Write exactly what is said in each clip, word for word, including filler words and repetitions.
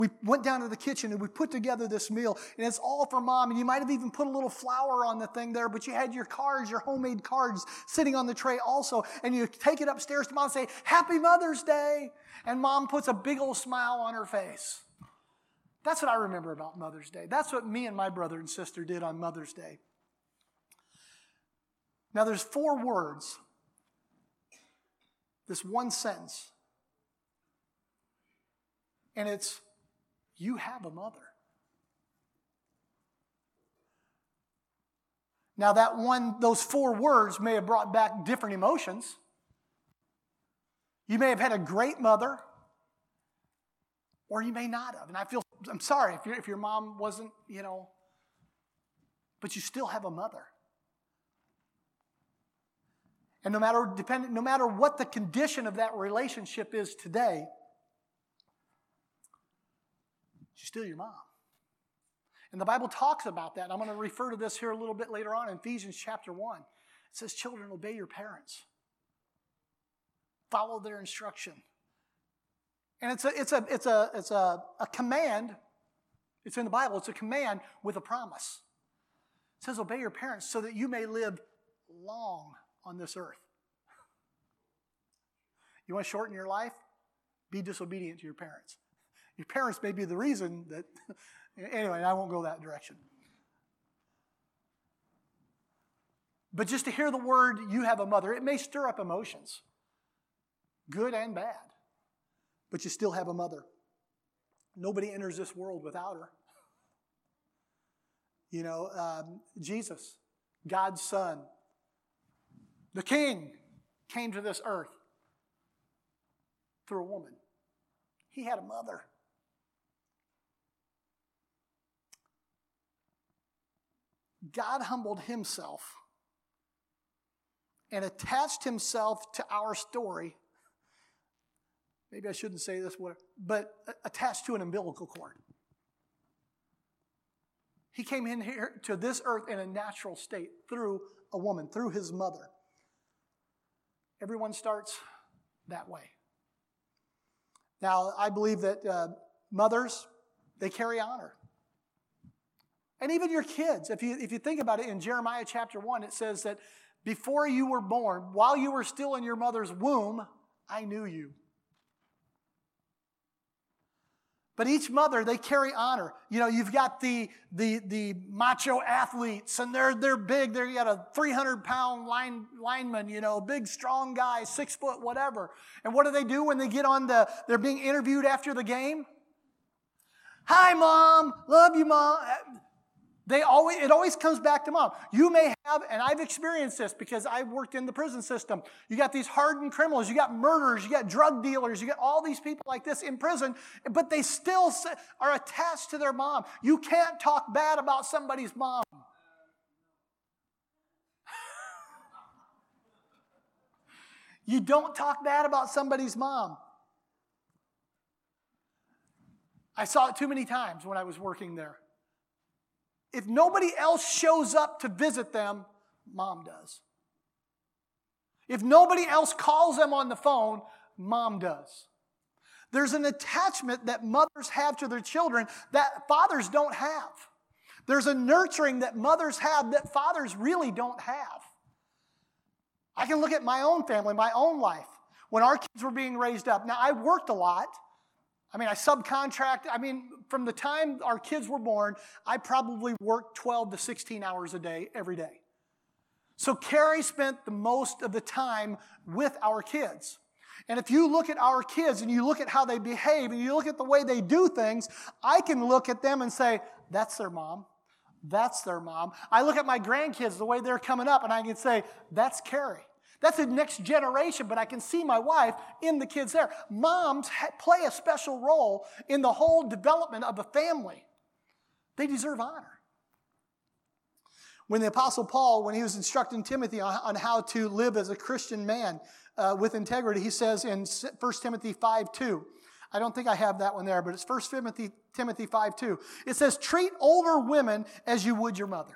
We went down to the kitchen and we put together this meal, and it's all for Mom. And you might have even put a little flour on the thing there, but you had your cards, your homemade cards sitting on the tray also. And you take it upstairs to Mom and say, Happy Mother's Day. And Mom puts a big old smile on her face. That's what I remember about Mother's Day. That's what me and my brother and sister did on Mother's Day. Now there's four words, this one sentence, and it's, you have a mother. Now that one, those four words may have brought back different emotions. You may have had a great mother, or you may not have. And I feel, I'm sorry if, if your mom wasn't, you know, but you still have a mother. And no matter, depend, no matter what the condition of that relationship is today, she's still your mom. And the Bible talks about that. And I'm going to refer to this here a little bit later on in Ephesians chapter one. It says, children, obey your parents. Follow their instruction. And it's a, it's a, it's a, it's a, a command. It's in the Bible. It's a command with a promise. It says, obey your parents so that you may live long on this earth. You want to shorten your life? Be disobedient to your parents. Your parents may be the reason that, anyway, I won't go that direction. But just to hear the word, you have a mother, it may stir up emotions, good and bad, but you still have a mother. Nobody enters this world without her. You know, um, Jesus, God's Son, the King, came to this earth through a woman. He had a mother. God humbled himself and attached himself to our story. Maybe I shouldn't say this, but attached to an umbilical cord. He came in here to this earth in a natural state through a woman, through his mother. Everyone starts that way. Now, I believe that uh, mothers, they carry honor. And even your kids, if you, if you think about it, in Jeremiah chapter one, it says that before you were born, while you were still in your mother's womb, I knew you. But each mother, they carry honor. You know, you've got the the the macho athletes, and they're they're big. They're, you got a three hundred pound line, lineman, you know, big, strong guy, six foot, whatever. And what do they do when they get on the, they're being interviewed after the game? Hi, Mom. Love you, Mom. They always, it always comes back to Mom. You may have, and I've experienced this because I worked in the prison system. You got these hardened criminals, you got murderers, you got drug dealers, you got all these people like this in prison, but they still are attached to their mom. You can't talk bad about somebody's mom. You don't talk bad about somebody's mom. I saw it too many times when I was working there. If nobody else shows up to visit them, Mom does. If nobody else calls them on the phone, Mom does. There's an attachment that mothers have to their children that fathers don't have. There's a nurturing that mothers have that fathers really don't have. I can look at my own family, my own life, when our kids were being raised up. Now, I worked a lot. I mean, I subcontract. I mean, from the time our kids were born, I probably worked twelve to sixteen hours a day, every day. So Carrie spent the most of the time with our kids. And if you look at our kids and you look at how they behave and you look at the way they do things, I can look at them and say, that's their mom. That's their mom. I look at my grandkids, the way they're coming up, and I can say, that's Carrie. That's the next generation, but I can see my wife in the kids there. Moms ha- play a special role in the whole development of a family. They deserve honor. When the Apostle Paul, when he was instructing Timothy on, on how to live as a Christian man uh, with integrity, he says in First Timothy five two, I don't think I have that one there, but it's First Timothy five two. It says, treat older women as you would your mother.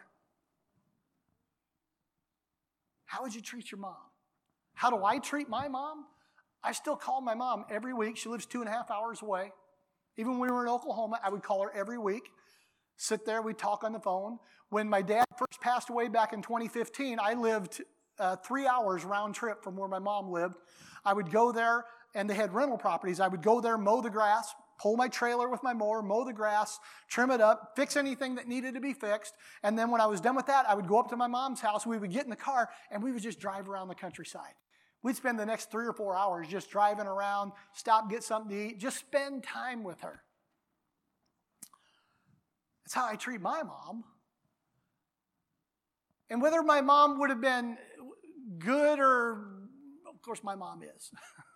How would you treat your mom? How do I treat my mom? I still call my mom every week. She lives two and a half hours away. Even when we were in Oklahoma, I would call her every week, sit there, we'd talk on the phone. When my dad first passed away back in twenty fifteen, I lived uh, three hours round trip from where my mom lived. I would go there, and they had rental properties. I would go there, mow the grass, pull my trailer with my mower, mow the grass, trim it up, fix anything that needed to be fixed. And then when I was done with that, I would go up to my mom's house. We would get in the car, and we would just drive around the countryside. We'd spend the next three or four hours just driving around, stop, get something to eat, just spend time with her. That's how I treat my mom. And whether my mom would have been good or, of course, my mom is.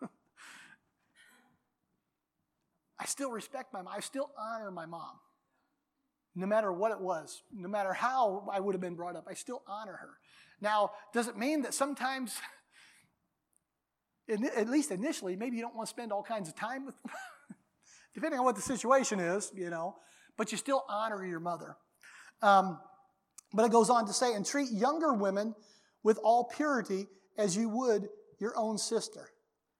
I still respect my mom. I still honor my mom. No matter what it was, no matter how I would have been brought up, I still honor her. Now, does it mean that sometimes, at least initially, maybe you don't want to spend all kinds of time with them? Depending on what the situation is, you know, but you still honor your mother. Um, but it goes on to say, and treat younger women with all purity as you would your own sister.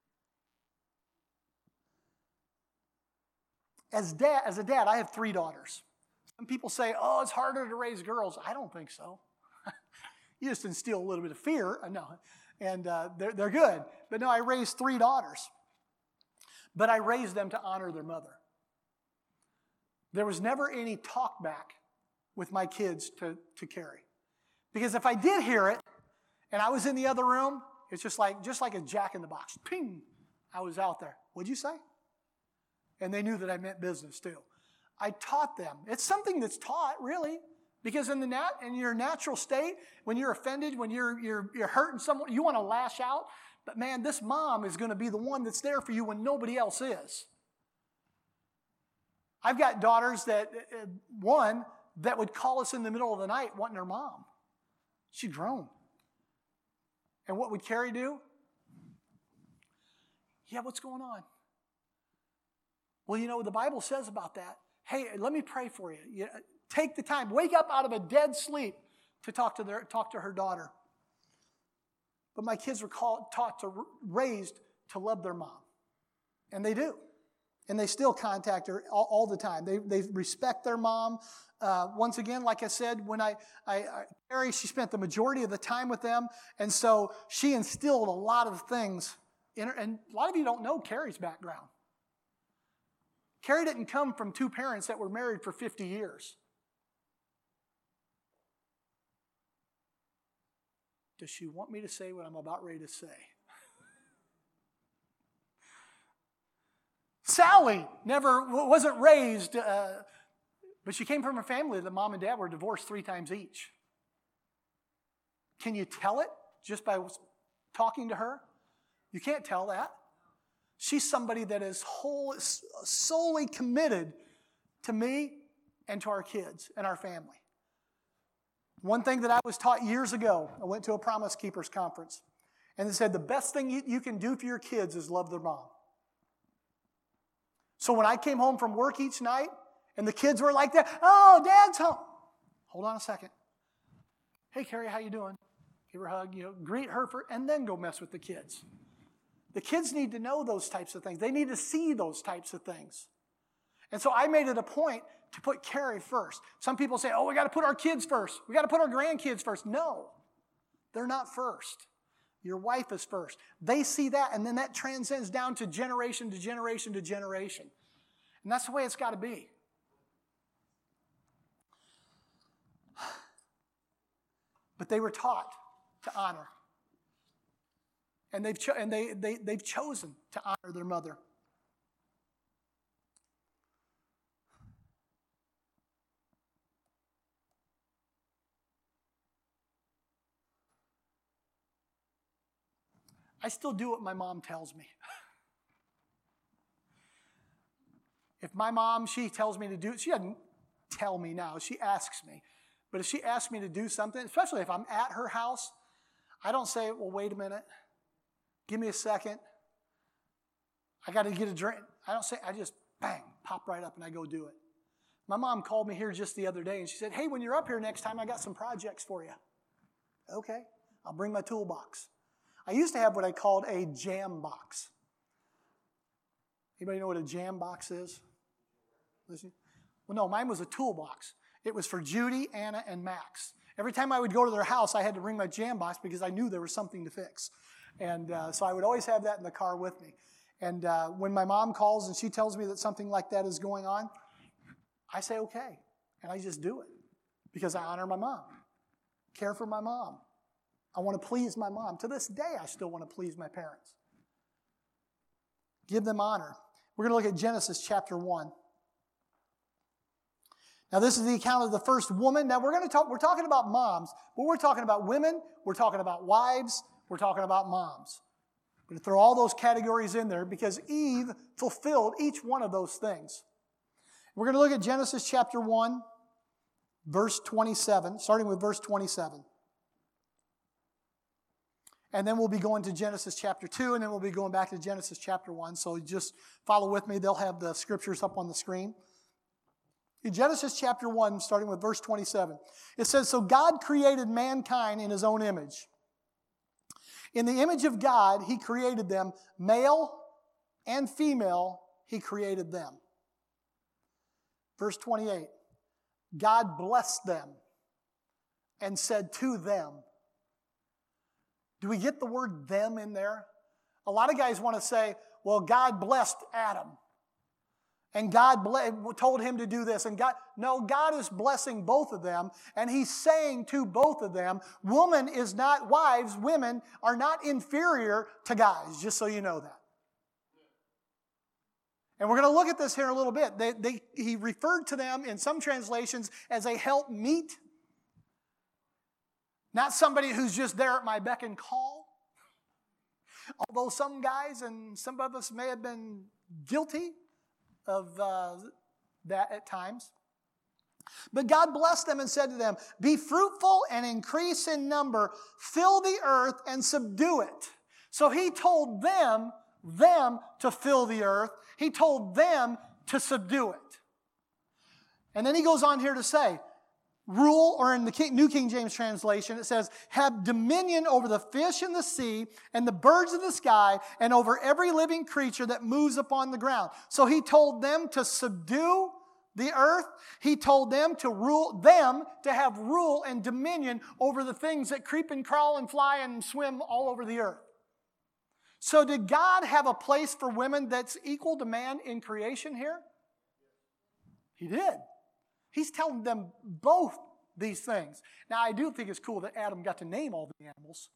As dad, as a dad, I have three daughters. Some people say, oh, it's harder to raise girls. I don't think so. You just instill a little bit of fear. Uh, no, and uh, they're, they're good. But no, I raised three daughters. But I raised them to honor their mother. There was never any talk back with my kids to, to Carrie. Because if I did hear it, and I was in the other room, it's just like, just like a jack in the box. Ping! I was out there. What'd you say? And they knew that I meant business too. I taught them. It's something that's taught, really. Because in the nat, in your natural state, when you're offended, when you're, you're, you're hurting someone, you want to lash out. But man, this mom is going to be the one that's there for you when nobody else is. I've got daughters that, uh, one, that would call us in the middle of the night wanting her mom. She'd groan. And what would Carrie do? Yeah, what's going on? Well, you know, the Bible says about that. Hey, let me pray for you. you take the time. Wake up out of a dead sleep to talk to, their, talk to her daughter. But my kids were called, taught to, raised to love their mom. And they do. And they still contact her all, all the time. They, they respect their mom. Uh, once again, like I said, when I, I, I, Carrie, she spent the majority of the time with them. And so she instilled a lot of things in her. And a lot of you don't know Carrie's background. Carrie didn't come from two parents that were married for fifty years. Does she want me to say what I'm about ready to say? Sally never wasn't raised, uh, but she came from a family that mom and dad were divorced three times each. Can you tell it just by talking to her? You can't tell that. She's somebody that is whole, solely committed to me and to our kids and our family. One thing that I was taught years ago, I went to a Promise Keepers conference, and they said the best thing you, you can do for your kids is love their mom. So when I came home from work each night, and the kids were like that, oh, Dad's home. Hold on a second. Hey, Carrie, how you doing? Give her a hug, you know, greet her, for, and then go mess with the kids. The kids need to know those types of things. They need to see those types of things. And so I made it a point to put Carrie first. Some people say, oh, we got to put our kids first. We got to put our grandkids first. No, they're not first. Your wife is first. They see that, and then that transcends down to generation to generation to generation. And that's the way it's got to be. But they were taught to honor. And they've, cho- and they, they, they've chosen to honor their mother. I still do what my mom tells me. If my mom, she tells me to do it, she doesn't tell me now, she asks me. But if she asks me to do something, especially if I'm at her house, I don't say, well, wait a minute. Give me a second. I got to get a drink. I don't say, I just, bang, pop right up and I go do it. My mom called me here just the other day and she said, hey, when you're up here next time, I got some projects for you. Okay, I'll bring my toolbox. I used to have what I called a jam box. Anybody know what a jam box is? Listen. Well, no, mine was a toolbox. It was for Judy, Anna, and Max. Every time I would go to their house, I had to bring my jam box because I knew there was something to fix. And uh, so I would always have that in the car with me. And uh, when my mom calls and she tells me that something like that is going on, I say, okay. And I just do it because I honor my mom, care for my mom. I want to please my mom. To this day, I still want to please my parents. Give them honor. We're going to look at Genesis chapter one. Now, this is the account of the first woman. Now, we're going to talk, we're talking about moms, but we're talking about women, we're talking about wives, we're talking about moms. We're going to throw all those categories in there because Eve fulfilled each one of those things. We're going to look at Genesis chapter one, verse twenty-seven, starting with verse twenty-seven. And then we'll be going to Genesis chapter two, and then we'll be going back to Genesis chapter one. So just follow with me. They'll have the scriptures up on the screen. In Genesis chapter one, starting with verse twenty-seven, it says, "So God created mankind in his own image. In the image of God, he created them, male and female, he created them." Verse twenty-eight, God blessed them and said to them. Do we get the word them in there? A lot of guys want to say, well, God blessed Adam. And God told him to do this. And God, no, God is blessing both of them. And he's saying to both of them, woman is not, wives, women are not inferior to guys, just so you know that. And we're going to look at this here in a little bit. They, they, he referred to them in some translations as a helpmeet. Not somebody who's just there at my beck and call. Although some guys and some of us may have been guilty of uh, that at times. But God blessed them and said to them, "Be fruitful and increase in number, fill the earth and subdue it." So he told them, them to fill the earth. He told them to subdue it. And then he goes on here to say, rule, or in the King, New King James translation, it says, "Have dominion over the fish in the sea and the birds of the sky and over every living creature that moves upon the ground." So he told them to subdue the earth. He told them to rule, them to have rule and dominion over the things that creep and crawl and fly and swim all over the earth. So did God have a place for women that's equal to man in creation here? He did. He's telling them both these things. Now, I do think it's cool that Adam got to name all the animals.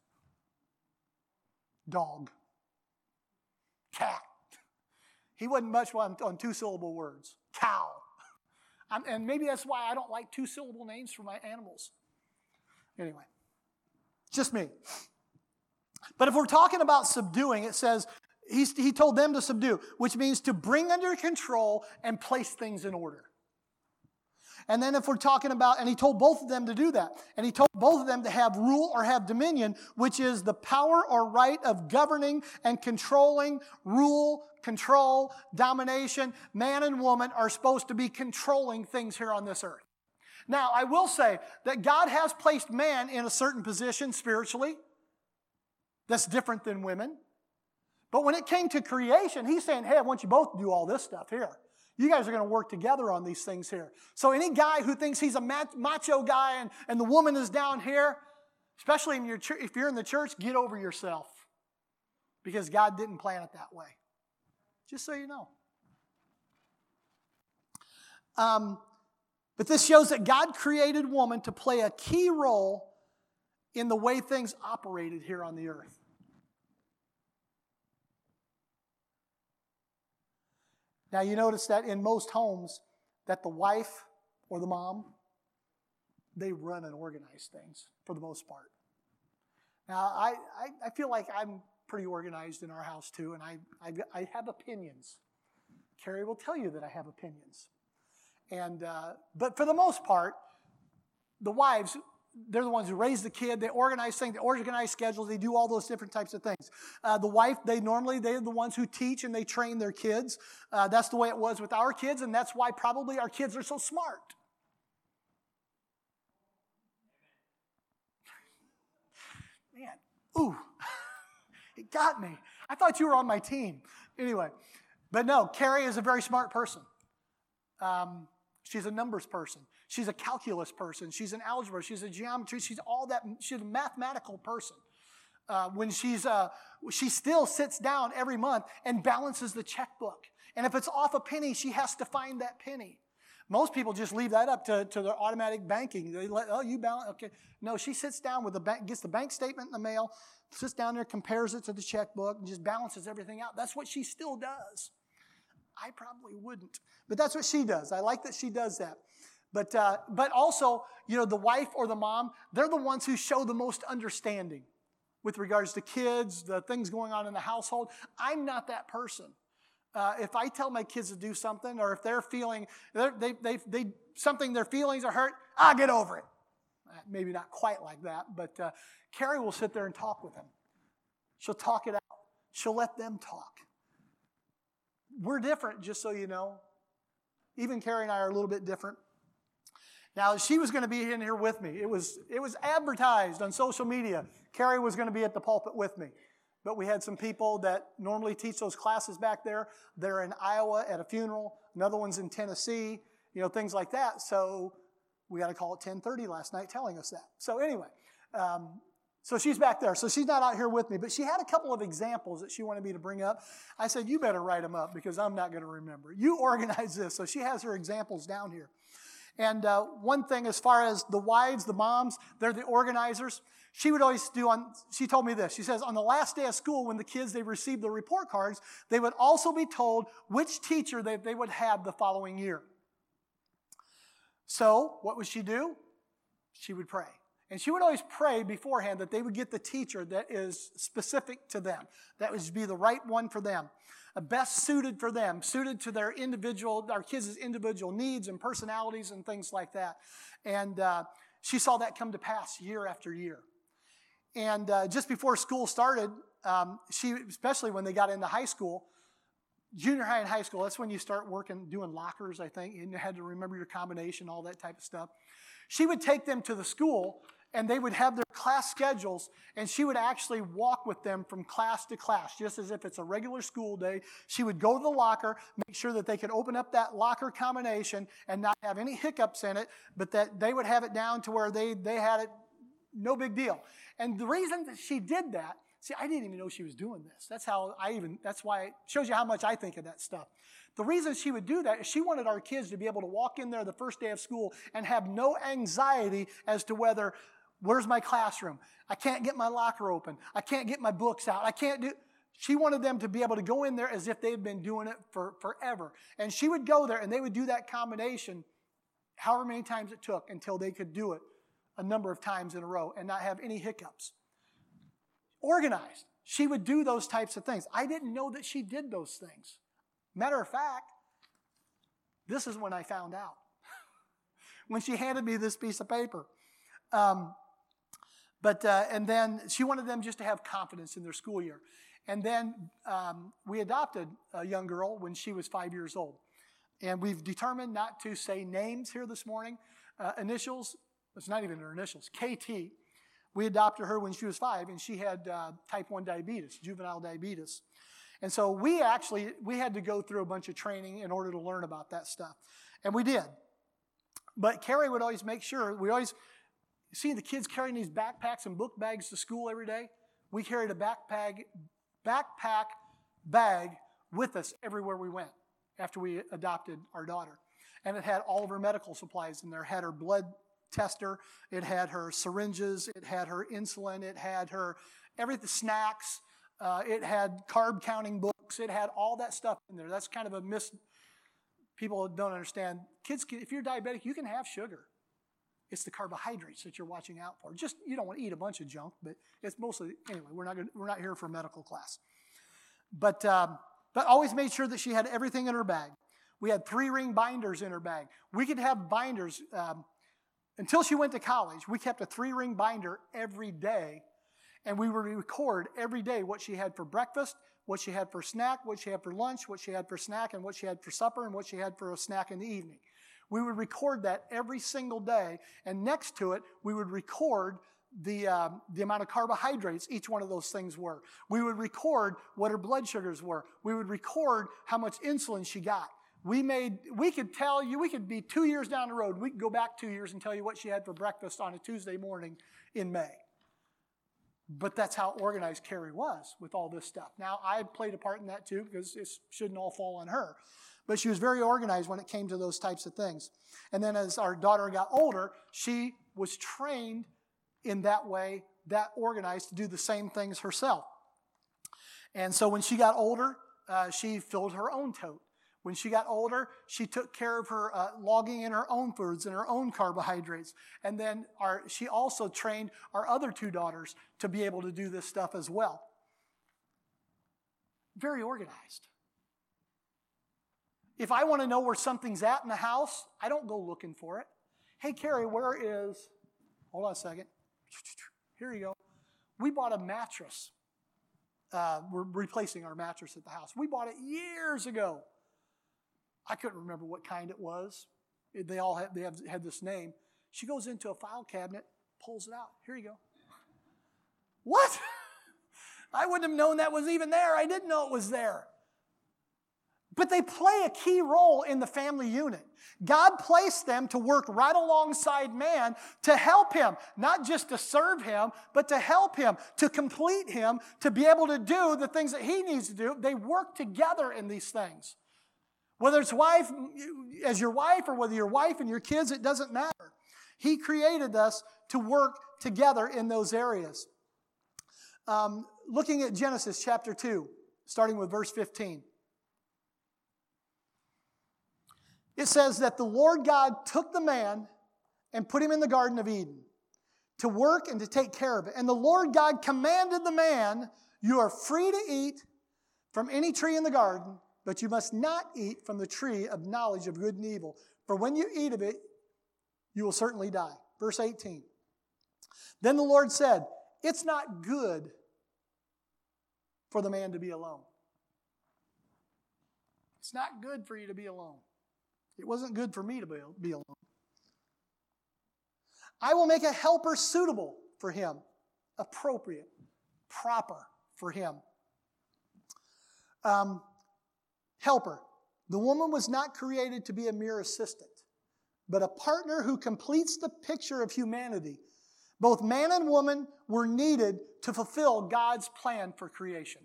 Dog. Cat. He wasn't much on, on two-syllable words. Cow. I'm, and maybe that's why I don't like two-syllable names for my animals. Anyway, just me. But if we're talking about subduing, it says, he, he told them to subdue, which means to bring under control and place things in order. And then if we're talking about, and he told both of them to do that. And he told both of them to have rule or have dominion, which is the power or right of governing and controlling, rule, control, domination. Man and woman are supposed to be controlling things here on this earth. Now, I will say that God has placed man in a certain position spiritually that's different than women. But when it came to creation, he's saying, hey, I want you both to do all this stuff here. You guys are going to work together on these things here. So any guy who thinks he's a macho guy and, and the woman is down here, especially in your ch- if you're in the church, get over yourself. Because God didn't plan it that way. Just so you know. Um, but this shows that God created woman to play a key role in the way things operated here on the earth. Now, you notice that in most homes, that the wife or the mom, they run and organize things for the most part. Now, I, I, I feel like I'm pretty organized in our house too, and I, I, I have opinions. Carrie will tell you that I have opinions. And uh, but for the most part, the wives, they're the ones who raise the kid. They organize things. They organize schedules. They do all those different types of things. Uh, the wife, they normally, they're the ones who teach and they train their kids. Uh, that's the way it was with our kids, and that's why probably our kids are so smart. Man, ooh, it got me. I thought you were on my team. Anyway, but no, Carrie is a very smart person. Um, she's a numbers person. She's a calculus person. She's an algebra. She's a geometry. She's all that. She's a mathematical person. Uh, when she's, uh, she still sits down every month and balances the checkbook. And if it's off a penny, she has to find that penny. Most people just leave that up to, to their automatic banking. They let, oh, you balance, okay. No, she sits down with the bank, gets the bank statement in the mail, sits down there, compares it to the checkbook, and just balances everything out. That's what she still does. I probably wouldn't, but that's what she does. I like that she does that. But uh, but also, you know, the wife or the mom, they're the ones who show the most understanding with regards to kids, the things going on in the household. I'm not that person. Uh, if I tell my kids to do something, or if they're feeling, they're, they, they, they, something, their feelings are hurt, I'll get over it. Uh, maybe not quite like that, but uh, Carrie will sit there and talk with them. She'll talk it out. She'll let them talk. We're different, just so you know. Even Carrie and I are a little bit different. Now, she was going to be in here with me. It was, it was advertised on social media. Carrie was going to be at the pulpit with me. But we had some people that normally teach those classes back there. They're in Iowa at a funeral. Another one's in Tennessee, you know, things like that. So we got a call at ten thirty last night telling us that. So anyway, um, so she's back there. So she's not out here with me. But she had a couple of examples that she wanted me to bring up. I said, you better write them up because I'm not going to remember. You organize this. So she has her examples down here. And uh, one thing as far as the wives, the moms, they're the organizers. She would always do on, she told me this. She says, on the last day of school, when the kids, they received the report cards, they would also be told which teacher they, they would have the following year. So what would she do? She would pray. And she would always pray beforehand that they would get the teacher that is specific to them, that would be the right one for them, uh, best suited for them, suited to their individual, our kids' individual needs and personalities and things like that. And uh, she saw that come to pass year after year. And uh, just before school started, um, she, especially when they got into high school, junior high and high school, that's when you start working, doing lockers, I think, and you had to remember your combination, all that type of stuff. She would take them to the school, and they would have their class schedules, and she would actually walk with them from class to class, just as if it's a regular school day. She would go to the locker, make sure that they could open up that locker combination and not have any hiccups in it, but that they would have it down to where they, they had it, no big deal. And the reason that she did that, see, I didn't even know she was doing this. That's how I even, that's why it shows you how much I think of that stuff. The reason she would do that is she wanted our kids to be able to walk in there the first day of school and have no anxiety as to whether, where's my classroom? I can't get my locker open. I can't get my books out. I can't do, she wanted them to be able to go in there as if they've been doing it for forever. And she would go there and they would do that combination however many times it took until they could do it a number of times in a row and not have any hiccups. Organized. She would do those types of things. I didn't know that she did those things. Matter of fact, this is when I found out. When she handed me this piece of paper. Um, but uh, and then she wanted them just to have confidence in their school year. And then um, we adopted a young girl when she was five years old. And we've determined not to say names here this morning. Uh, initials, it's not even her initials, K T. We adopted her when she was five, and she had uh, type one diabetes, juvenile diabetes. And so we actually, we had to go through a bunch of training in order to learn about that stuff. And we did. But Carrie would always make sure, we always, see the kids carrying these backpacks and book bags to school every day? We carried a backpack, backpack bag with us everywhere we went after we adopted our daughter. And it had all of her medical supplies in there. It had her blood tester, it had her syringes, it had her insulin, it had her everything, snacks, uh, it had carb counting books, it had all that stuff in there. That's kind of a mis, people don't understand. Kids, can, if you're diabetic, you can have sugar. It's the carbohydrates that you're watching out for. Just, you don't want to eat a bunch of junk, but it's mostly, anyway, we're not gonna, we're not here for medical class. But, um, but always made sure that she had everything in her bag. We had three ring binders in her bag. We could have binders, um, until she went to college, we kept a three-ring binder every day, and we would record every day what she had for breakfast, what she had for snack, what she had for lunch, what she had for snack, and what she had for supper, and what she had for a snack in the evening. We would record that every single day, and next to it, we would record the, um, the amount of carbohydrates each one of those things were. We would record what her blood sugars were. We would record how much insulin she got. We made, we could tell you, we could be two years down the road. We could go back two years and tell you what she had for breakfast on a Tuesday morning in May. But that's how organized Carrie was with all this stuff. Now, I played a part in that too because it shouldn't all fall on her. But she was very organized when it came to those types of things. And then as our daughter got older, she was trained in that way, that organized, to do the same things herself. And so when she got older, uh, she filled her own tote. When she got older, she took care of her uh, logging in her own foods and her own carbohydrates. And then our, she also trained our other two daughters to be able to do this stuff as well. Very organized. If I want to know where something's at in the house, I don't go looking for it. Hey, Carrie, where is... Hold on a second. Here you go. We bought a mattress. Uh, we're replacing our mattress at the house. We bought it years ago. I couldn't remember what kind it was. They all had, they have, had this name. She goes into a file cabinet, pulls it out. Here you go. What? I wouldn't have known that was even there. I didn't know it was there. But they play a key role in the family unit. God placed them to work right alongside man to help him, not just to serve him, but to help him, to complete him, to be able to do the things that he needs to do. They work together in these things. Whether it's wife as your wife or whether your wife and your kids, it doesn't matter. He created us to work together in those areas. Um, looking at Genesis chapter two, starting with verse fifteen. It says that the Lord God took the man and put him in the Garden of Eden to work and to take care of it. And the Lord God commanded the man, you are free to eat from any tree in the garden, but you must not eat from the tree of knowledge of good and evil. For when you eat of it, you will certainly die. Verse eighteen. Then the Lord said, it's not good for the man to be alone. It's not good for you to be alone. It wasn't good for me to be alone. I will make a helper suitable for him, appropriate, proper for him. Um, helper. The woman was not created to be a mere assistant, but a partner who completes the picture of humanity. Both man and woman were needed to fulfill God's plan for creation.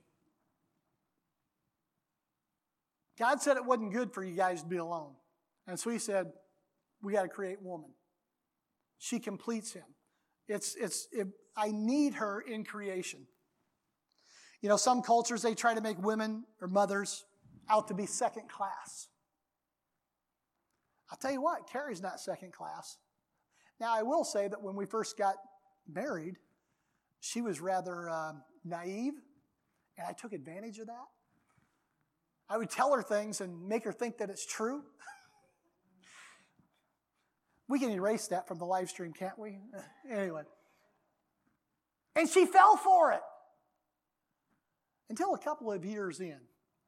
God said it wasn't good for you guys to be alone. And so he said, we got to create woman. She completes him. It's, it's, it, I need her in creation. You know, some cultures, they try to make women or mothers out to be second class. I'll tell you what, Carrie's not second class. Now, I will say that when we first got married, she was rather uh, naive, and I took advantage of that. I would tell her things and make her think that it's true. We can erase that from the live stream, can't we? Anyway. And she fell for it. Until a couple of years in,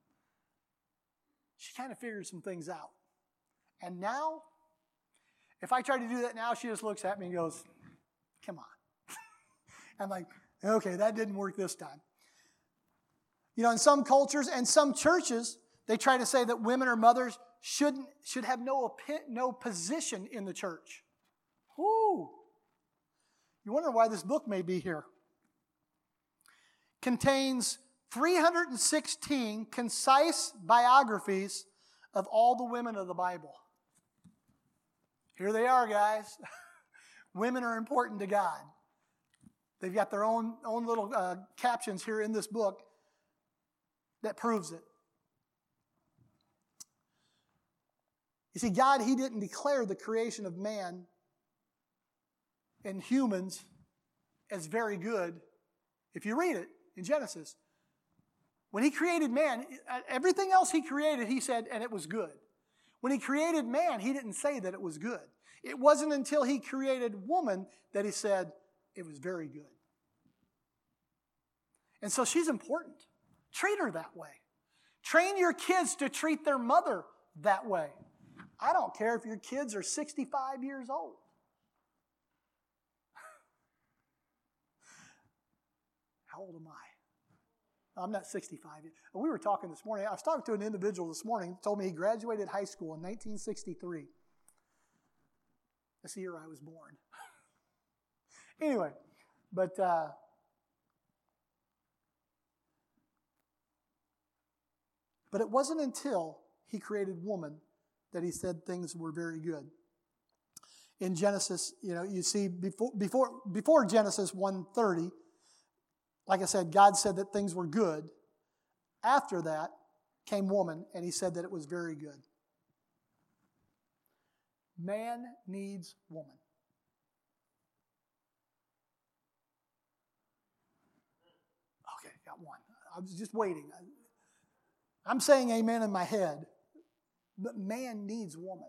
she kind of figured some things out. And now, if I try to do that now, she just looks at me and goes, come on. I'm like, okay, that didn't work this time. You know, in some cultures and some churches, they try to say that women or mothers shouldn't should have no opi- no position in the church. Whoo! You wonder why this book may be here. Contains three hundred sixteen concise biographies of all the women of the Bible. Here they are, guys. Women are important to God. They've got their own, own little uh, captions here in this book that proves it. You see, God, He didn't declare the creation of man and humans as very good. If you read it in Genesis, when He created man, everything else He created, He said, and it was good. When He created man, He didn't say that it was good. It wasn't until He created woman that He said it was very good. And so she's important. Treat her that way. Train your kids to treat their mother that way. I don't care if your kids are sixty-five years old. How old am I? I'm not sixty-five yet. We were talking this morning. I was talking to an individual this morning who told me he graduated high school in nineteen sixty-three. That's the year I was born. Anyway, but uh, but it wasn't until he created woman that he said things were very good. In Genesis, you know, you see before before before Genesis one thirty, like I said, God said that things were good. After that came woman, and he said that it was very good. Man needs woman. Okay, got one. I was just waiting. I'm saying amen in my head, but man needs woman.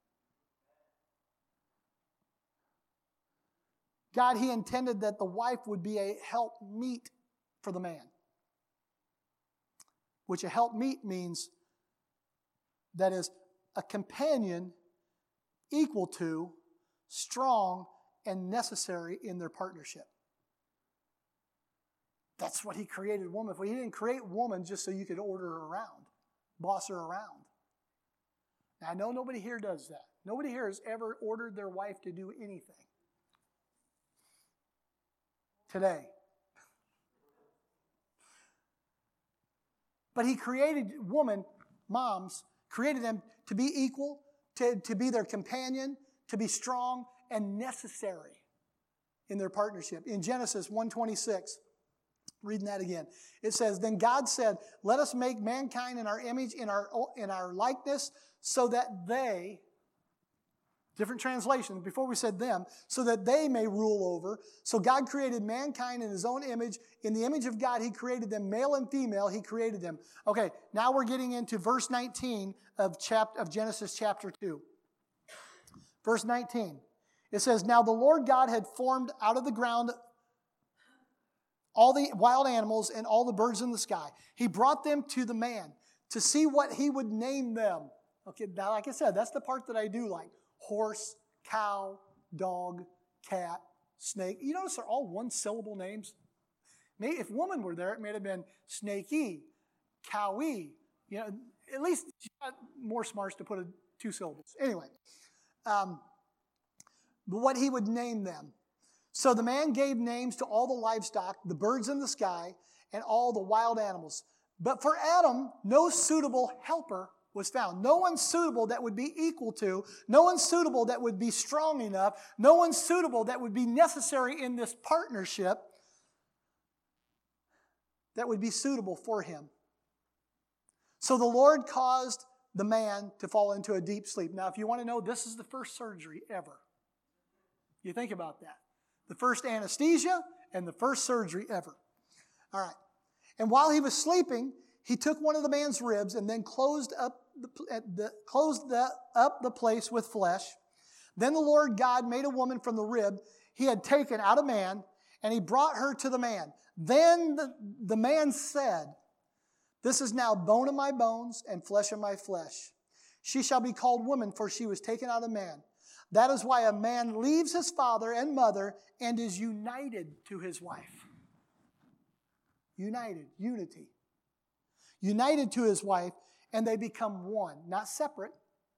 God, he intended that the wife would be a helpmeet for the man, which a helpmeet means that is a companion equal to, strong, and necessary in their partnership. That's what he created woman for. He didn't create woman just so you could order her around, boss her around. Now, I know nobody here does that. Nobody here has ever ordered their wife to do anything. Today. But he created woman, moms, created them to be equal, to, to be their companion, to be strong and necessary in their partnership. In Genesis one twenty-six, reading that again, it says, "Then God said, let us make mankind in our image, in our, in our likeness, so that they," different translations, before we said them, "so that they may rule over." So God created mankind in his own image. In the image of God, he created them, male and female, he created them. Okay, now we're getting into verse nineteen of, chap- of Genesis chapter two. Verse nineteen. It says, "Now the Lord God had formed out of the ground all the wild animals and all the birds in the sky. He brought them to the man to see what he would name them." Okay, now like I said, that's the part that I do like. Horse, cow, dog, cat, snake. You notice they're all one-syllable names? Maybe if woman were there, it may have been snakey, cowy. You know, at least she got more smarts to put a, two syllables. Anyway, um, but what he would name them. So the man gave names to all the livestock, the birds in the sky, and all the wild animals. But for Adam, no suitable helper was found. No one suitable that would be equal to, no one suitable that would be strong enough, no one suitable that would be necessary in this partnership that would be suitable for him. So the Lord caused the man to fall into a deep sleep. Now, if you want to know, this is the first surgery ever. You think about that. The first anesthesia and the first surgery ever. All right. And while he was sleeping, he took one of the man's ribs and then closed up the, the, closed the, up the place with flesh. Then the Lord God made a woman from the rib he had taken out of man, and he brought her to the man. Then the, the man said, "This is now bone of my bones and flesh of my flesh. She shall be called woman, for she was taken out of man. That is why a man leaves his father and mother and is united to his wife." United, unity. United to his wife, and they become one, not separate.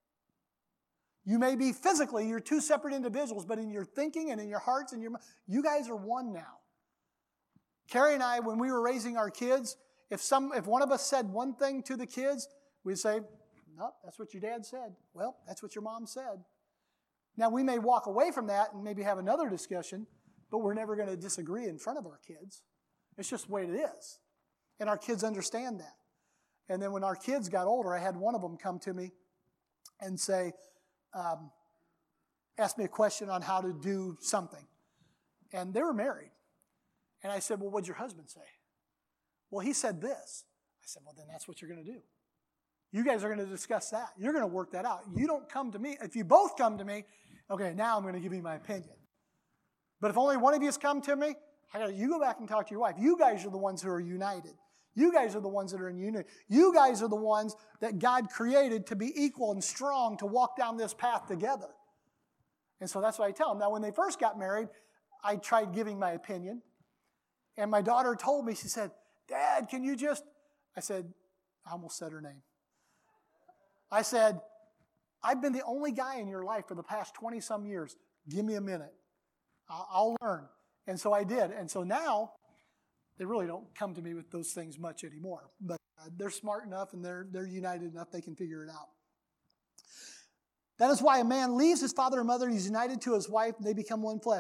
You may be physically, you're two separate individuals, but in your thinking and in your hearts and your you guys are one now. Carrie and I, when we were raising our kids, if some, if one of us said one thing to the kids, we'd say, "No, that's what your dad said." "Well, that's what your mom said." Now, we may walk away from that and maybe have another discussion, but we're never going to disagree in front of our kids. It's just the way it is. And our kids understand that. And then when our kids got older, I had one of them come to me and say, um, ask me a question on how to do something. And they were married. And I said, "Well, what'd your husband say?" "Well, he said this." I said, "Well, then that's what you're going to do. You guys are going to discuss that. You're going to work that out. You don't come to me. If you both come to me, okay, now I'm going to give you my opinion. But if only one of you has come to me, I got you go back and talk to your wife. You guys are the ones who are united. You guys are the ones that are in unity. You guys are the ones that God created to be equal and strong to walk down this path together." And so that's what I tell them. Now, when they first got married, I tried giving my opinion. And my daughter told me, she said, Dad, can you just, I said, I almost said her name. I said, I've been the only guy in your life for the past twenty-some years. Give me a minute. I'll, I'll learn. And so I did. And so now, they really don't come to me with those things much anymore. But uh, they're smart enough and they're, they're united enough they can figure it out. That is why a man leaves his father and mother, he's united to his wife, and they become one flesh.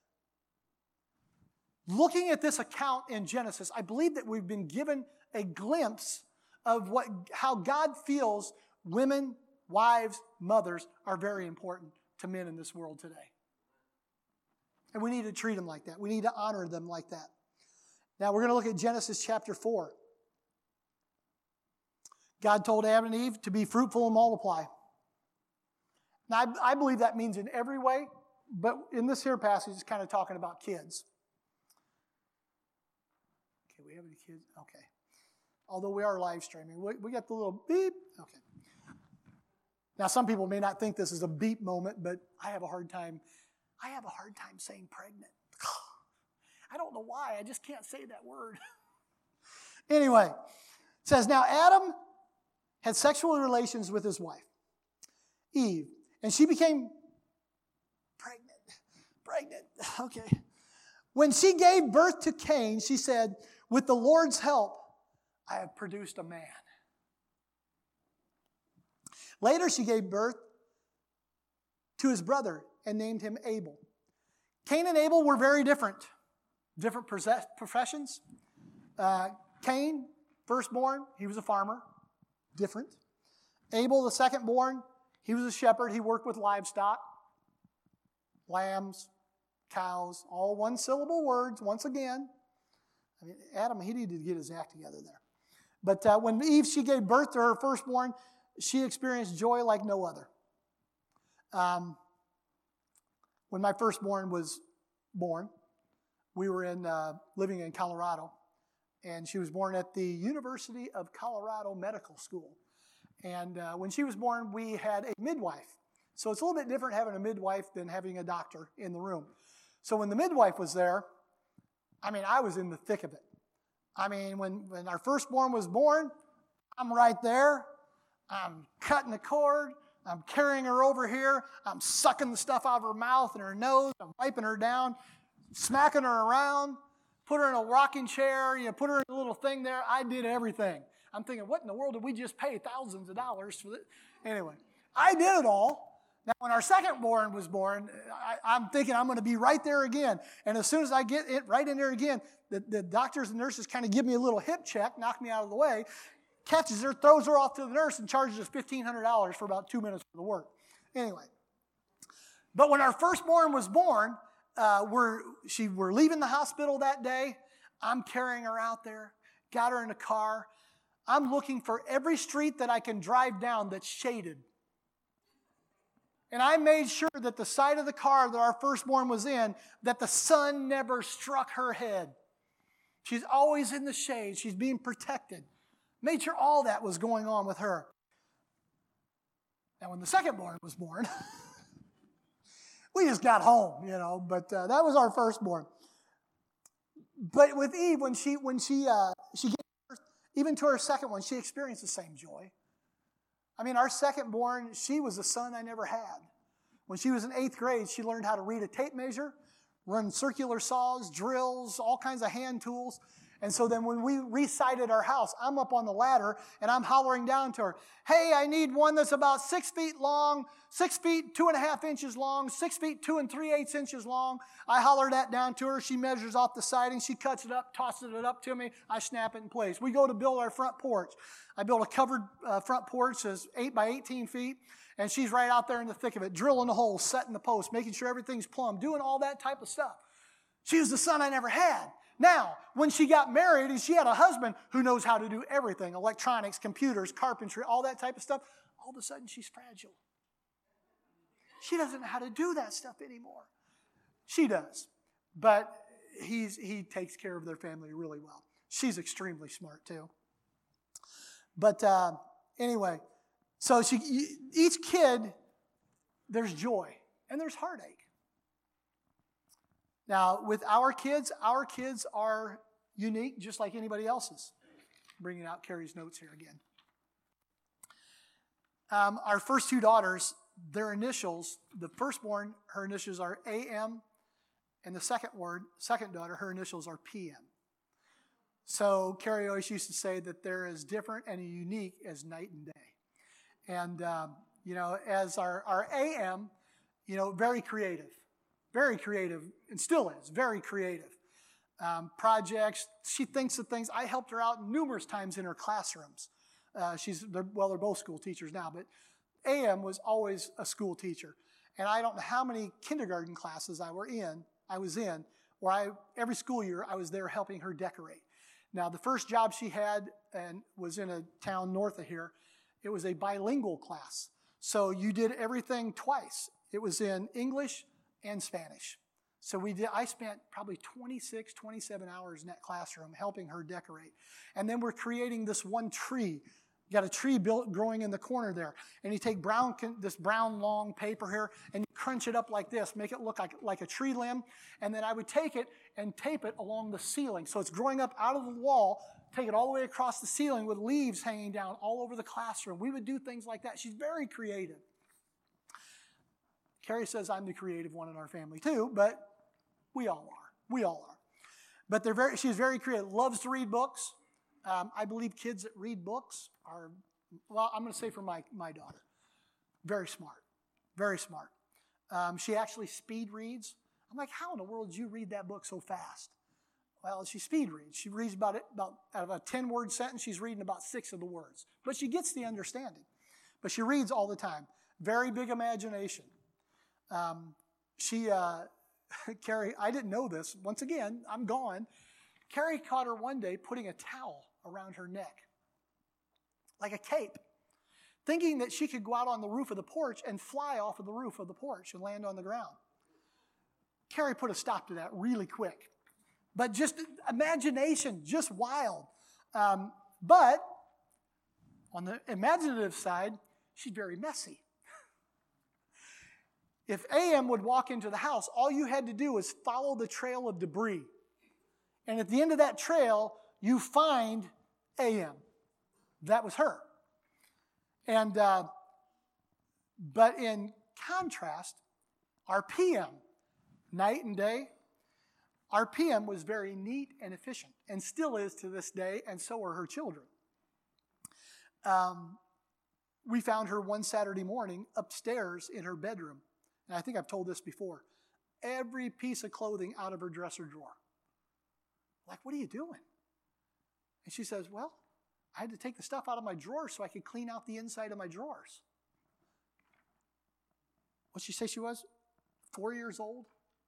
Looking at this account in Genesis, I believe that we've been given a glimpse of what how God feels women, wives, mothers are very important to men in this world today. And we need to treat them like that. We need to honor them like that. Now we're going to look at Genesis chapter four. God told Adam and Eve to be fruitful and multiply. Now, I, I believe that means in every way, but in this here passage, it's kind of talking about kids. Okay, we have any kids? Okay. Although we are live streaming, we, we got the little beep. Okay. Now, some people may not think this is a beep moment, but I have a hard time. I have a hard time saying pregnant. I don't know why. I just can't say that word. Anyway, it says, now Adam had sexual relations with his wife, Eve, and she became pregnant. Pregnant. Okay. When she gave birth to Cain, she said, with the Lord's help, I have produced a man. Later, she gave birth to his brother and named him Abel. Cain and Abel were very different. Different professions. Uh, Cain, firstborn, he was a farmer. Different. Abel, the secondborn, he was a shepherd. He worked with livestock. Lambs, cows, all one-syllable words, once again. I mean, Adam, he needed to get his act together there. But uh, when Eve, she gave birth to her firstborn, she experienced joy like no other. Um, when my firstborn was born, we were in uh, living in Colorado, and she was born at the University of Colorado Medical School. And uh, when she was born, we had a midwife. So it's a little bit different having a midwife than having a doctor in the room. So when the midwife was there, I mean, I was in the thick of it. I mean, when, when our firstborn was born, I'm right there. I'm cutting the cord. I'm carrying her over here. I'm sucking the stuff out of her mouth and her nose. I'm wiping her down, smacking her around, put her in a rocking chair, you know, put her in a little thing there. I did everything. I'm thinking, what in the world did we just pay thousands of dollars for this? Anyway, I did it all. Now, when our secondborn was born, I, I'm thinking I'm going to be right there again. And as soon as I get it right in there again, the, the doctors and nurses kind of give me a little hip check, knock me out of the way, catches her, throws her off to the nurse, and charges us fifteen hundred dollars for about two minutes of the work. Anyway, but when our firstborn was born, uh, we're, she, we're leaving the hospital that day. I'm carrying her out there, got her in a car. I'm looking for every street that I can drive down that's shaded. And I made sure that the side of the car that our firstborn was in, that the sun never struck her head. She's always in the shade. She's being protected. Made sure all that was going on with her. Now, when the secondborn was born, we just got home, you know, but uh, that was our firstborn. But with Eve, when she when she uh, she gave birth, even to her second one, she experienced the same joy. I mean, our secondborn, she was a son I never had. When she was in eighth grade, she learned how to read a tape measure, run circular saws, drills, all kinds of hand tools. And so then when we resited our house, I'm up on the ladder and I'm hollering down to her, hey, I need one that's about six feet long, six feet, two and a half inches long, six feet, two and three-eighths inches long. I holler that down to her. She measures off the siding. She cuts it up, tosses it up to me. I snap it in place. We go to build our front porch. I built a covered uh, front porch that's eight by eighteen feet, and she's right out there in the thick of it, drilling the holes, setting the posts, making sure everything's plumb, doing all that type of stuff. She was the son I never had. Now, when she got married and she had a husband who knows how to do everything, electronics, computers, carpentry, all that type of stuff, all of a sudden she's fragile. She doesn't know how to do that stuff anymore. She does, but he's, he takes care of their family really well. She's extremely smart too. But uh, anyway, so she, each kid, there's joy and there's heartache. Now, with our kids, our kids are unique, just like anybody else's. Bringing out Carrie's notes here again. Um, our first two daughters, their initials, the firstborn, her initials are A M, and the second word, second daughter, her initials are P M. So Carrie always used to say that they're as different and unique as night and day. And, um, you know, as our, our A M, you know, very creative, very creative, and still is, very creative. Um, projects, she thinks of things. I helped her out numerous times in her classrooms. Uh, she's, they're, well, they're both school teachers now, but A M was always a school teacher. And I don't know how many kindergarten classes I were in, I was in, where I, every school year I was there helping her decorate. Now, the first job she had and was in a town north of here, it was a bilingual class. So you did everything twice. It was in English and Spanish. So we did. I spent probably twenty-six, twenty-seven hours in that classroom helping her decorate. And then we're creating this one tree. You got a tree built growing in the corner there. And you take brown, this brown long paper here and you crunch it up like this, make it look like, like a tree limb. And then I would take it and tape it along the ceiling. So it's growing up out of the wall, take it all the way across the ceiling with leaves hanging down all over the classroom. We would do things like that. She's very creative. Carrie says I'm the creative one in our family too, but we all are. We all are. But they're very. She's very creative, loves to read books. Um, I believe kids that read books are, well, I'm going to say for my, my daughter, very smart, very smart. Um, she actually speed reads. I'm like, how in the world did you read that book so fast? Well, she speed reads. She reads about it, about out of a ten-word sentence, she's reading about six of the words. But she gets the understanding. But she reads all the time. Very big imagination. Um, she, uh, Carrie, I didn't know this. Once again, I'm gone. Carrie caught her one day putting a towel around her neck, like a cape, thinking that she could go out on the roof of the porch and fly off of the roof of the porch and land on the ground. Carrie put a stop to that really quick. But just imagination, just wild. Um, but on the imaginative side, she's very messy. If A M would walk into the house, all you had to do was follow the trail of debris. And at the end of that trail, you find A M. That was her. And uh, but in contrast, our P M, night and day, our P M was very neat and efficient, and still is to this day, and so are her children. Um, we found her one Saturday morning upstairs in her bedroom, and I think I've told this before, every piece of clothing out of her dresser drawer. Like, what are you doing? And she says, well, I had to take the stuff out of my drawers so I could clean out the inside of my drawers. What'd she say she was? Four years old?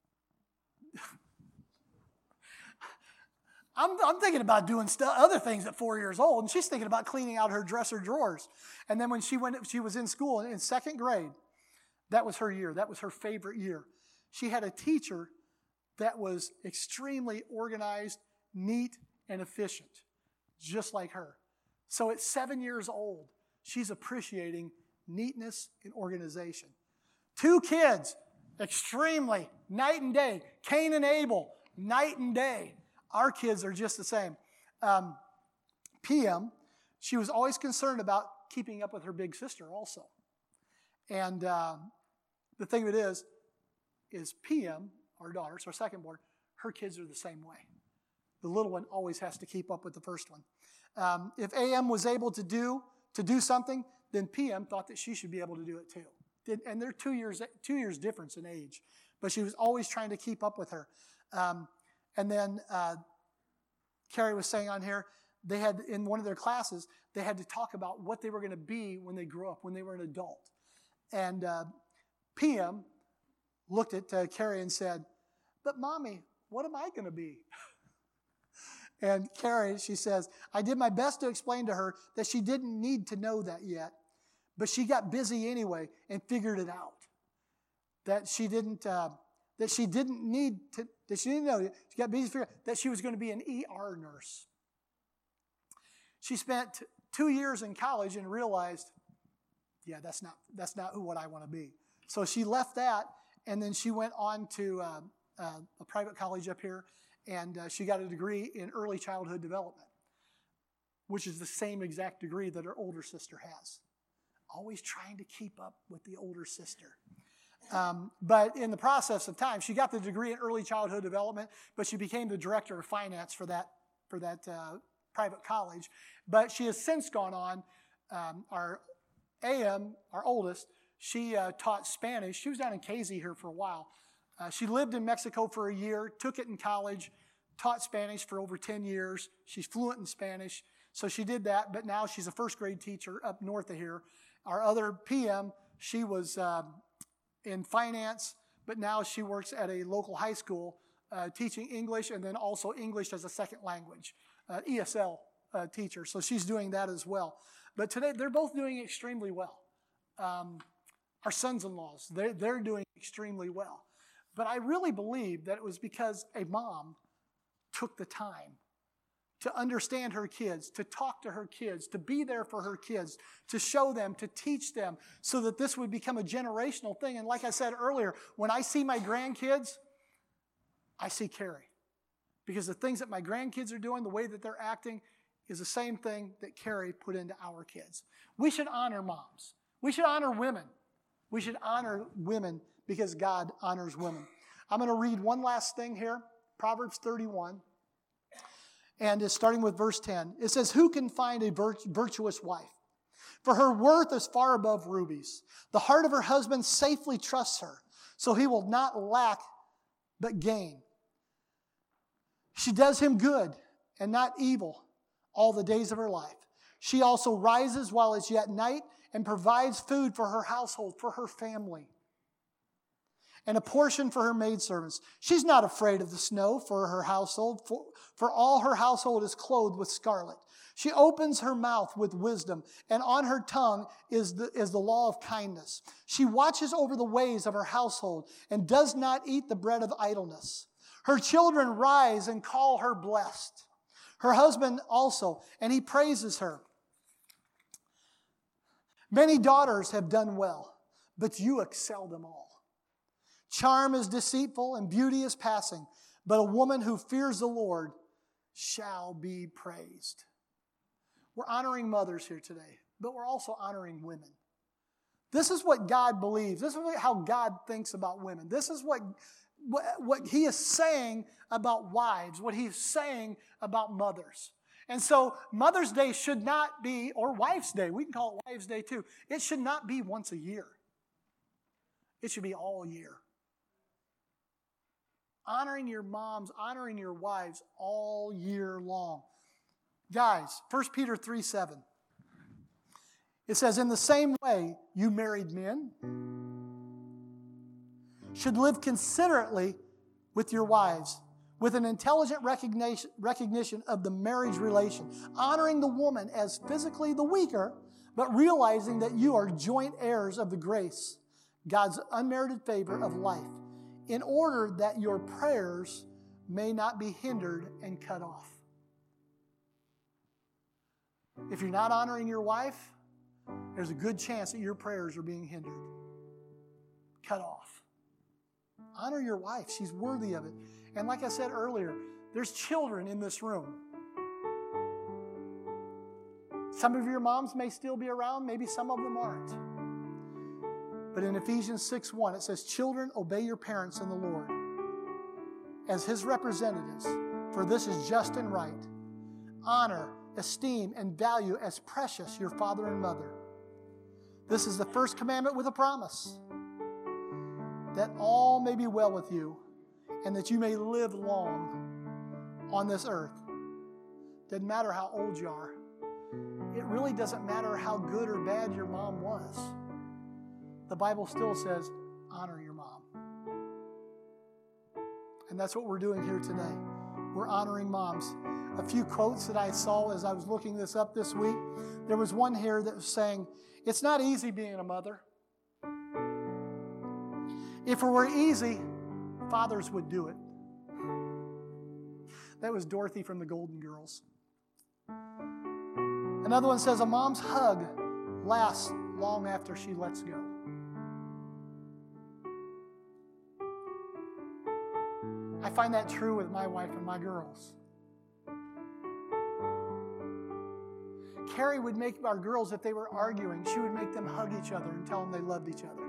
I'm, I'm thinking about doing stu- other things at four years old, and she's thinking about cleaning out her dresser drawers. And then when she went, she was in school in second grade, that was her year. That was her favorite year. She had a teacher that was extremely organized, neat, and efficient, just like her. So at seven years old, she's appreciating neatness and organization. Two kids, extremely, night and day. Cain and Abel, night and day. Our kids are just the same. Um, P M, she was always concerned about keeping up with her big sister also. And um, the thing of it is, is P M, our daughter, so our second born, her kids are the same way. The little one always has to keep up with the first one. Um, if A M was able to do to do something, then P M thought that she should be able to do it too. Did, and they're two years two years difference in age, but she was always trying to keep up with her. Um, and then uh, Carrie was saying on here, they had in one of their classes, they had to talk about what they were going to be when they grew up, when they were an adult. And uh, P M looked at uh, Carrie and said, "But Mommy, what am I going to be?" And Carrie, she says, I did my best to explain to her that she didn't need to know that yet, but she got busy anyway and figured it out. That she didn't, uh, that she didn't need to, that she didn't know, she got busy figuring that she was going to be an E R nurse. She spent two years in college and realized, yeah, that's not, that's not who what I want to be. So she left that, and then she went on to uh, uh, a private college up here, And uh, she got a degree in early childhood development, which is the same exact degree that her older sister has. Always trying to keep up with the older sister. Um, but in the process of time, she got the degree in early childhood development, but she became the director of finance for that, for that uh, private college. But she has since gone on. Um, our A M, our oldest, she uh, taught Spanish. She was down in K Z here for a while. Uh, she lived in Mexico for a year, took it in college, taught Spanish for over ten years. She's fluent in Spanish. So she did that, but now she's a first grade teacher up north of here. Our other P M, she was uh, in finance, but now she works at a local high school uh, teaching English and then also English as a second language, uh, E S L uh, teacher. So she's doing that as well. But today, they're both doing extremely well. Um, our sons-in-laws, they're, they're doing extremely well. But I really believe that it was because a mom took the time to understand her kids, to talk to her kids, to be there for her kids, to show them, to teach them, so that this would become a generational thing. And like I said earlier, when I see my grandkids, I see Carrie. Because the things that my grandkids are doing, the way that they're acting, is the same thing that Carrie put into our kids. We should honor moms. We should honor women. We should honor women because God honors women. I'm going to read one last thing here, Proverbs thirty-one. And it's starting with verse ten. It says, "Who can find a virtuous wife? For her worth is far above rubies. The heart of her husband safely trusts her, so he will not lack but gain. She does him good and not evil all the days of her life. She also rises while it's yet night and provides food for her household, for her family, and a portion for her maidservants. She's not afraid of the snow for her household, for, for all her household is clothed with scarlet. She opens her mouth with wisdom, and on her tongue is the, is the law of kindness. She watches over the ways of her household and does not eat the bread of idleness. Her children rise and call her blessed. Her husband also, and he praises her. Many daughters have done well, but you excel them all. Charm is deceitful and beauty is passing, but a woman who fears the Lord shall be praised." We're honoring mothers here today, but we're also honoring women. This is what God believes. This is how God thinks about women. This is what, what, what He is saying about wives, what He's saying about mothers. And so Mother's Day should not be, or Wife's Day, we can call it Wives' Day too, it should not be once a year. It should be all year. Honoring your moms, honoring your wives all year long. Guys, First Peter three seven. It says, "In the same way, you married men should live considerately with your wives, with an intelligent recognition, recognition of the marriage relation, honoring the woman as physically the weaker, but realizing that you are joint heirs of the grace, God's unmerited favor of life, in order that your prayers may not be hindered and cut off." If you're not honoring your wife, there's a good chance that your prayers are being hindered, cut off. Honor your wife. She's worthy of it. And like I said earlier, there's children in this room. Some of your moms may still be around. Maybe some of them aren't. But in Ephesians six one, it says, "Children, obey your parents in the Lord as His representatives, for this is just and right. Honor, esteem, and value as precious your father and mother. This is the first commandment with a promise, that all may be well with you and that you may live long on this earth." Doesn't matter how old you are. It really doesn't matter how good or bad your mom was. The Bible still says, honor your mom. And that's what we're doing here today. We're honoring moms. A few quotes that I saw as I was looking this up this week. There was one here that was saying, "It's not easy being a mother. If it were easy, fathers would do it." That was Dorothy from the Golden Girls. Another one says, "A mom's hug lasts long after she lets go." I find that true with my wife and my girls. Carrie would make our girls, if they were arguing, she would make them hug each other and tell them they loved each other.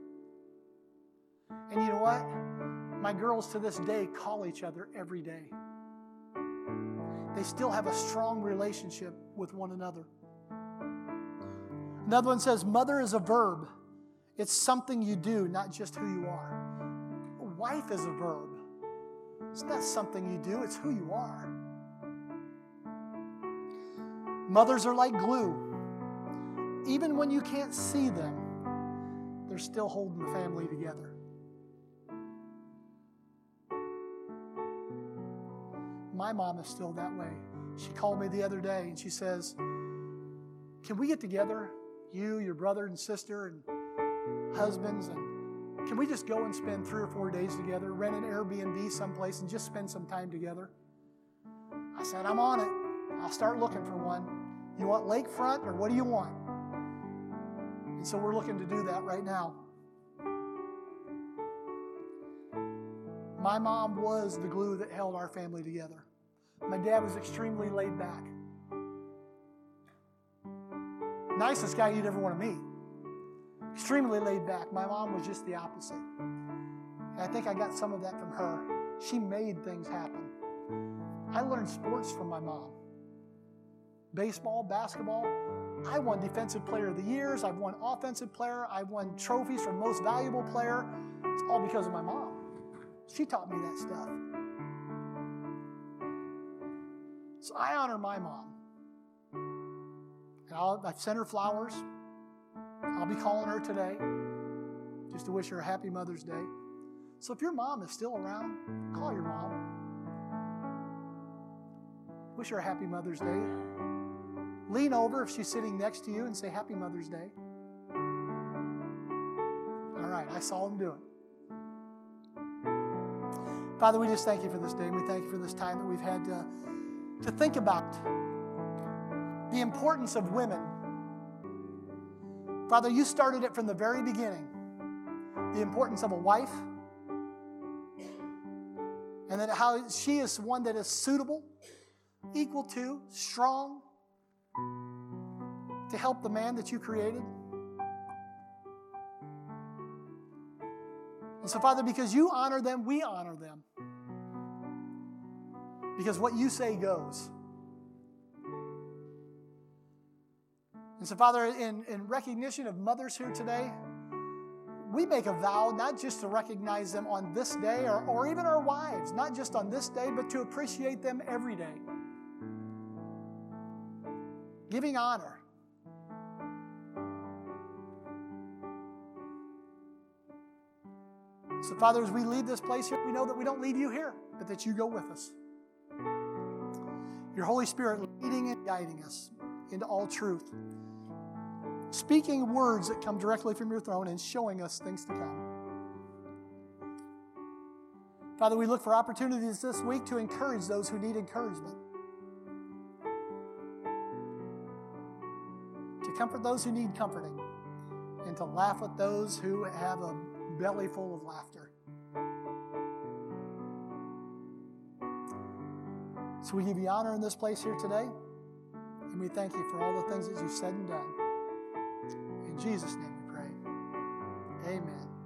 And you know what? My girls to this day call each other every day. They still have a strong relationship with one another. Another one says, mother is a verb. It's something you do, not just who you are. A wife is a verb. It's not something you do, it's who you are. Mothers are like glue. Even when you can't see them, they're still holding the family together. My mom is still that way. She called me the other day and she says, can we get together, you, your brother and sister and husbands, and can we just go and spend three or four days together, rent an Airbnb someplace and just spend some time together? I said, I'm on it. I'll start looking for one. You want lakefront or what do you want? And so we're looking to do that right now. My mom was the glue that held our family together. My dad was extremely laid back. Nicest guy you'd ever want to meet. Extremely laid back. My mom was just the opposite. And I think I got some of that from her. She made things happen. I learned sports from my mom. Baseball, basketball. I won Defensive Player of the Years. I've won Offensive Player. I've won trophies for Most Valuable Player. It's all because of my mom. She taught me that stuff. So I honor my mom. And I'll, I've sent her flowers. I'll be calling her today just to wish her a happy Mother's Day. So if your mom is still around, call your mom. Wish her a happy Mother's Day. Lean over if she's sitting next to you and say, Happy Mother's Day. All right, I saw him do it. Father, we just thank you for this day, and we thank you for this time that we've had to, to think about the importance of women. Father, you started it from the very beginning, the importance of a wife, and that how she is one that is suitable, equal to, strong, to help the man that you created. And so, Father, because you honor them, we honor them. Because what you say goes. And so, Father, in, in recognition of mothers here today, we make a vow not just to recognize them on this day or, or even our wives, not just on this day, but to appreciate them every day. Giving honor. So, Father, as we leave this place here, we know that we don't leave you here, but that you go with us. Your Holy Spirit leading and guiding us into all truth. Speaking words that come directly from your throne and showing us things to come. Father, we look for opportunities this week to encourage those who need encouragement. To comfort those who need comforting. And to laugh with those who have a belly full of laughter. So we give you honor in this place here today. And we thank you for all the things that you've said and done. In Jesus' name we pray. Amen.